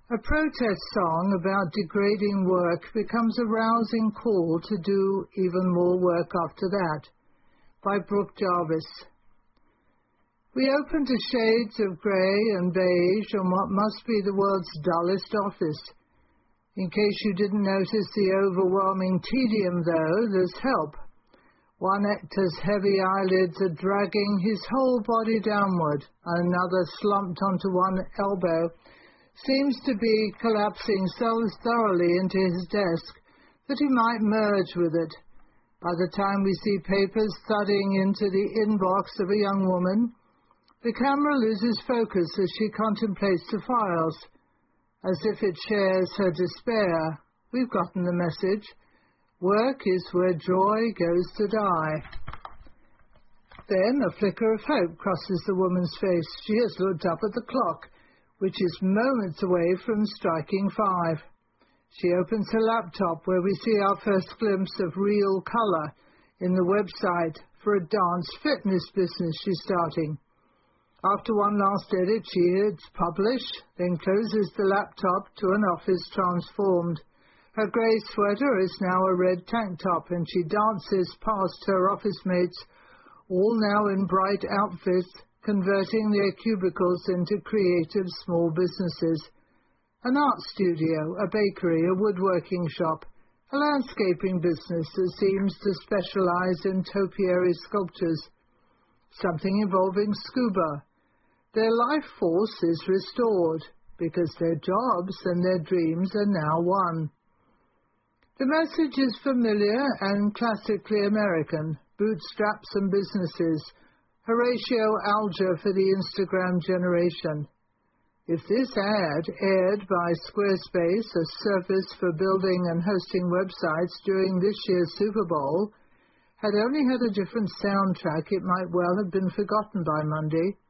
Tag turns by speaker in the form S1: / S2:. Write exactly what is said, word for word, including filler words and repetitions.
S1: A protest song about degrading work becomes a rousing call to do even more work after that, by Brooke Jarvis. We open to shades of grey and beige on what must be the world's dullest office. In case you didn't notice the overwhelming tedium, though, there's help. One actor's heavy eyelids are dragging his whole body downward, and another, slumped onto one elbow, seems to be collapsing so thoroughly into his desk that he might merge with it. By the time we see papers thudding into the inbox of a young woman, the camera loses focus as she contemplates the files, as if it shares her despair. We've gotten the message. Work is where joy goes to die. Then a flicker of hope crosses the woman's face. She has looked up at the clock, which is moments away from striking five. She opens her laptop, where we see our first glimpse of real colour in the website for a dance fitness business she's starting. After one last edit, she hits publish, then closes the laptop to an office transformed. Her grey sweater is now a red tank top, and she dances past her office mates, all now in bright outfits, converting their cubicles into creative small businesses. An art studio, a bakery, a woodworking shop, a landscaping business that seems to specialize in topiary sculptures, something involving scuba. Their life force is restored because their jobs and their dreams are now one. The message is familiar and classically American: bootstraps and businesses, Horatio Alger for the Instagram generation. If this ad, aired by Squarespace, a service for building and hosting websites during this year's Super Bowl, had only had a different soundtrack, it might well have been forgotten by Monday.